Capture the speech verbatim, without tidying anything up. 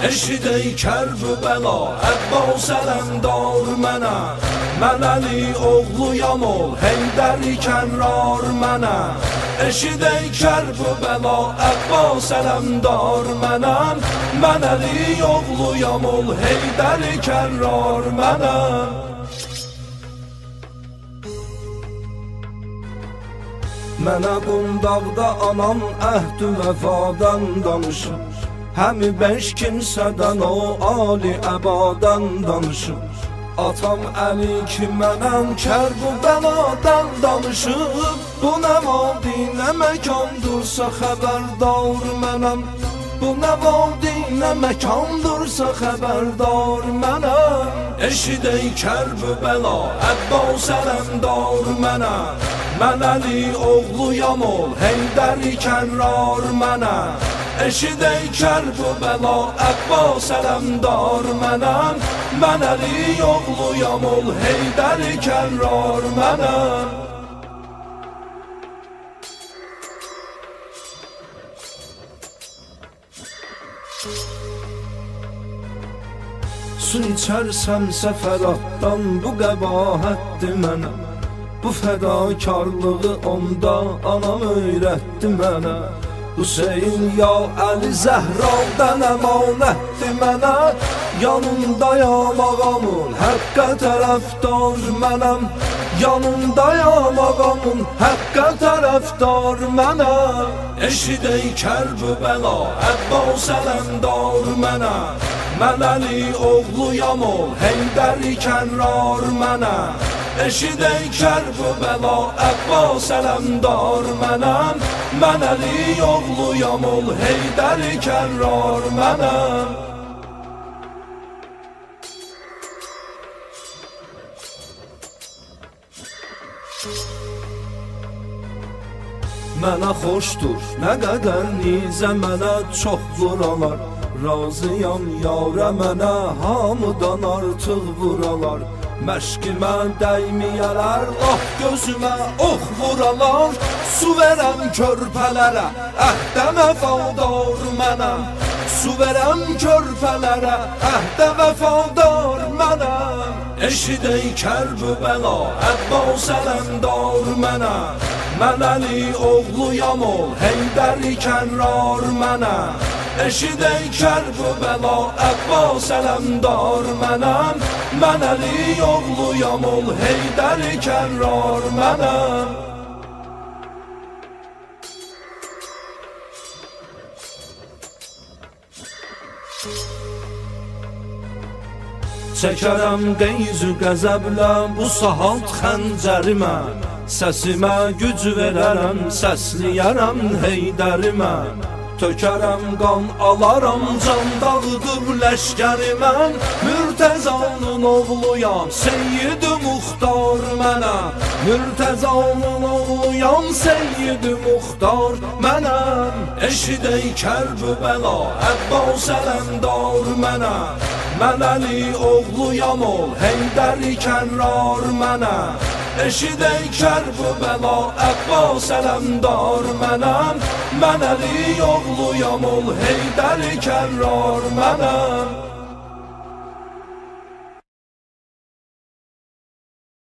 eşidey Kərbəla, Əbbas ələmdar mənə. Mən Əli oğluyam ol, Heydər kərrar mənə. Eşidey Kərbəla, Əbbas ələmdar mənəm. Mən Əli oğluyam ol, Heydər kərrar mənəm. Mənə qundaqda anam əhd-ü vəfadan danışır. Həmi beş kimsədən o Ali əbadan danışır. Atam Əli ki mənəm Kərbəladan danışır. Bu nə vadi nə məkandırsa xəbərdar mənəm. Bu nə vadi nə məkandırsa xəbərdar mənəm. Eşidey Kərbəla, Əbbas ələmdar mənə. Mən Əli oğluyam ol, Heydər kərrar mənə. Eşidey Kərbəla, Əbbas ələmdar mənəm. Mən Əli oğluyam ol, Heydər kərrar mənəm. Su içərsəm səfəratdan bu qəbahətdir mənə. Bu fədakarlığı onda anam öyrətdi mənə. Hüseyin ya Əli Zəhradan əmanətdir mənə. Yanındayam ağamın, həqqə tərəfdar mənəm. Yanındayam ağamın, həqqə tərəfdar mənəm. Eşidey Kərbəla, Əbbas ələmdar mənə. Mən Əli oğluyam ol, Heydər kərrar mənə. Eşidey Kərbəla, Əbbas ələmdar mənəm. Mən Əli oğluyam ol, Heydər kərrar mənəm. Mənə xoşdur, nə qədər nizə mənə çox vuralar. Razıyam yarə mənə hamıdan artıq vuralar. Məşqimə dəyməyələr, ah gözümə ox vuralar. Su verəm körpələrə, əhdə vəfadar mənəm. Su verəm körpələrə, əhdə vəfadar mənəm. Eşidey Kərbəla, Əbbas ələmdar mənə. Mən Əli oğluyam ol, Heydər kərrar mənə. Eşidey Kərbəla, Əbbas ələmdar mənəm. Mən Əli oğluyam ol, Heydər kərrar mənəm. Çəkərəm qeyzü qəzəblə bu sahat xəncərimə. Səsimə güc verərəm, səsliyərəm Heydərimə. Tökərəm qan alaram, can dağıdır ləşkərimə. Mürtəzanın oğluyam, Seyyid-i Muxtar mənə. Mürtəzanın oğluyam, Seyyid-i Muxtar mənəm. Eşidey Kərbəla, Əbbas ələmdar mənə. Mən Əli oğluyam ol, Heydər kərrar mənə. Eşidey Kərbəla, Əbbas ələmdar mənəm. Mən Əli oğluyam ol, Heydər kərrar mənəm.